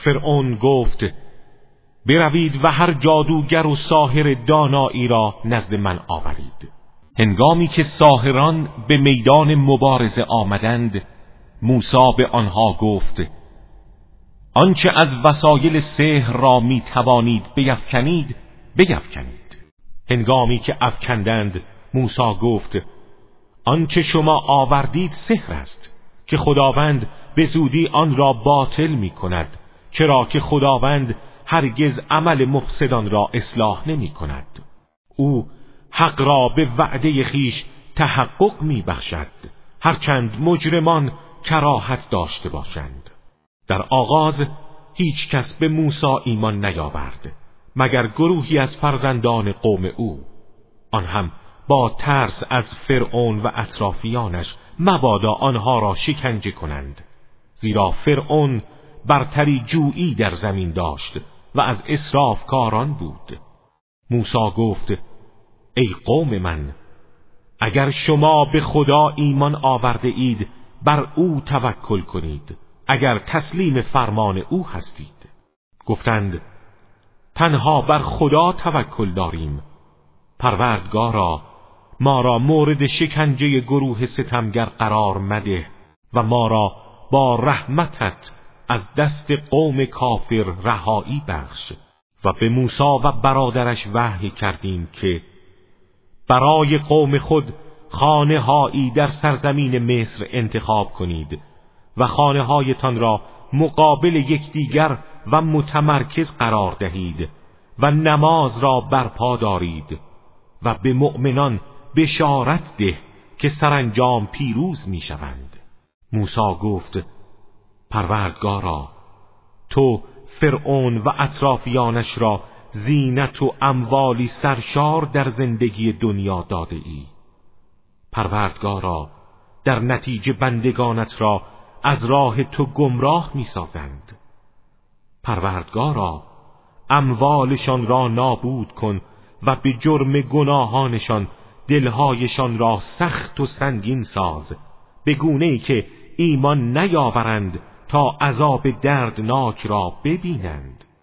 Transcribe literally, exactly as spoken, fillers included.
فرعون گفت بروید و هر جادوگر و ساحر دانایی را نزد من آورید. هنگامی که ساحران به میدان مبارزه آمدند، موسی به آنها گفت آنچه از وسایل سحر را می توانید بیفکنید بیفکنید. هنگامی که افکندند، موسی گفت آنچه شما آوردید سحر است که خداوند به زودی آن را باطل می کند، چرا که خداوند هرگز عمل مفسدان را اصلاح نمی کند. او حق را به وعده خیش تحقق می بخشد، هرچند مجرمان کراهت داشته باشند. در آغاز هیچ کس به موسی ایمان نیاورد مگر گروهی از فرزندان قوم او، آن هم با ترس از فرعون و اطرافیانش مبادا آنها را شکنجه کنند، زیرا فرعون برتری جویی در زمین داشت و از اسراف کاران بود. موسی گفت ای قوم من، اگر شما به خدا ایمان آورده اید بر او توکل کنید اگر تسلیم فرمان او هستید. گفتند تنها بر خدا توکل داریم. پروردگارا، ما را مورد شکنجه گروه ستمگر قرار مده و ما را با رحمتت از دست قوم کافر رهایی بخش. و به موسی و برادرش وحی کردیم که برای قوم خود خانه هایی در سرزمین مصر انتخاب کنید و خانه هایتان را مقابل یکدیگر و متمرکز قرار دهید و نماز را برپا دارید و به مؤمنان بشارت ده که سرانجام پیروز می شوند. موسی گفت پروردگارا، تو فرعون و اطرافیانش را زینت و اموالی سرشار در زندگی دنیا داده ای. پروردگارا، در نتیجه بندگانت را از راه تو گمراه می سازند. پروردگارا، اموالشان را نابود کن و به جرم گناهانشان دلهایشان را سخت و سنگین ساز، به گونه‌ای که ایمان نیاورند تا عذاب دردناک را ببینند.